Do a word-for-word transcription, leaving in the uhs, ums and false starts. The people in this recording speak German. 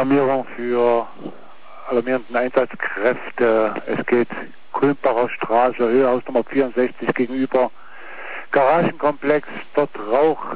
Alarmierung für alarmierenden Einsatzkräfte. Es geht Kulmbacher Straße, Höhehaus Nummer vierundsechzig gegenüber Garagenkomplex. Dort Rauch